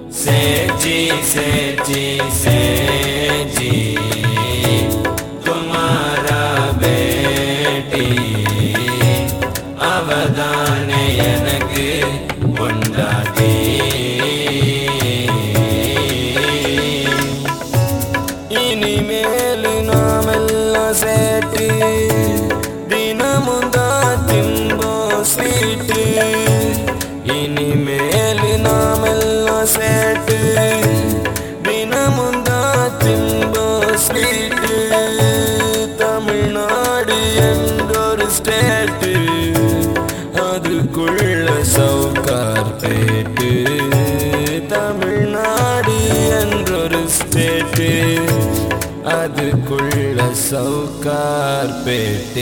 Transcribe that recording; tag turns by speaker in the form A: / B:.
A: सेठी तुम्हारा बेटी அவதானே எனக்கு பொண்டாட்டி இனிமேல் நாமெல்லாம் சேட்டு தினமும் தான் திம்போம் ஸ்வீட்டு இனிமேல் நாமெல்லாம் சேட்டு தினமும் தான் திம்போம் ஸ்வீட்டு தமிழ்நாடு என்றொரு ஸ்டேட்டு அதுக்குள்ள சவுகார்பேட்டு தமிழ்நாடு என்றொரு ஸ்டேட்டு அதுக்குள்ள சவுகார்பேட்டு